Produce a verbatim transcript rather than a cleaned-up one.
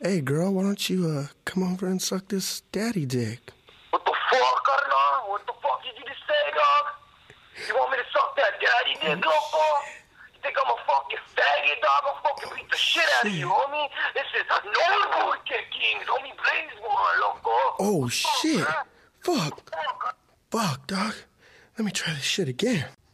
Hey, girl, why don't you uh come over and suck this daddy dick? What the fuck, Carnal? What the fuck did you just say, dog? You want me to suck that daddy dick, loco? You think I'm a fucking faggot, dog? I'll fucking beat the shit out of you, homie. This is a no kicking. Homie, blaze one, loco. Oh, shit. Fuck. Fuck, dog. Let me try this shit again.